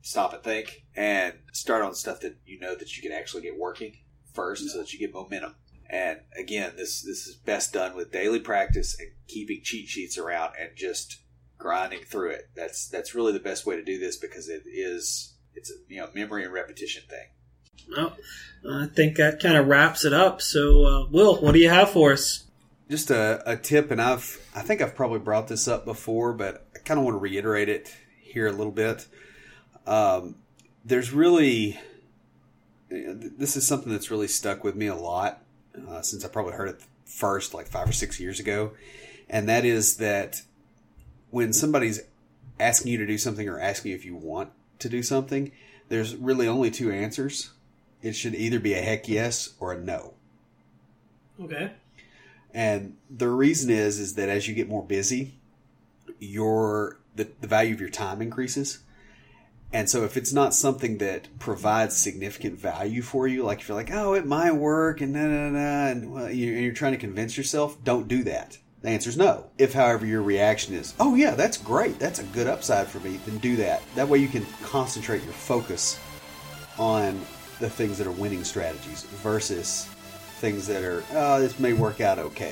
stop and think and start on stuff that you know that you can actually get working first, yeah. so that you get momentum. And again, this this is best done with daily practice and keeping cheat sheets around and just grinding through it. That's that's really the best way to do this, because it is it's a you know memory and repetition thing. Well, I think that kind of wraps it up. So, uh, Will, what do you have for us? Just a, a tip, and I've I think I've probably brought this up before, but I kind of want to reiterate it here a little bit. Um, there's really this is something that's really stuck with me a lot uh, since I probably heard it first like five or six years ago, and that is that when somebody's asking you to do something or asking you if you want to do something, there's really only two answers. It should either be a heck yes or a no. Okay. And the reason is is that as you get more busy, your the, the value of your time increases. And so if it's not something that provides significant value for you, like if you're like, oh, it might work, and na na na, and well, you, and you're trying to convince yourself, don't do that. The answer is no. If, however, your reaction is, oh yeah, that's great, that's a good upside for me, then do that. That way you can concentrate your focus on the things that are winning strategies versus things that are, oh, this may work out okay.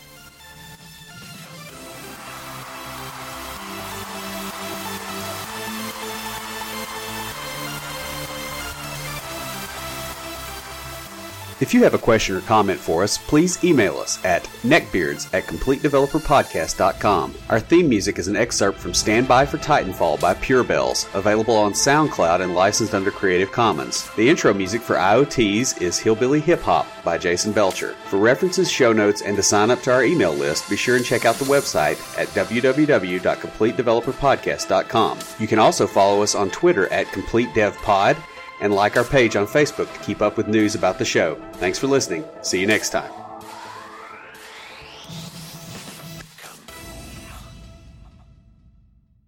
If you have a question or comment for us, please email us at neckbeards at complete developer podcast dot com. Our theme music is an excerpt from Stand By for Titanfall by Pure Bells, available on SoundCloud and licensed under Creative Commons. The intro music for I O Ts is Hillbilly Hip Hop by Jason Belcher. For references, show notes, and to sign up to our email list, be sure and check out the website at w w w dot complete developer podcast dot com. You can also follow us on Twitter at CompleteDevPod, and like our page on Facebook to keep up with news about the show. Thanks for listening. See you next time.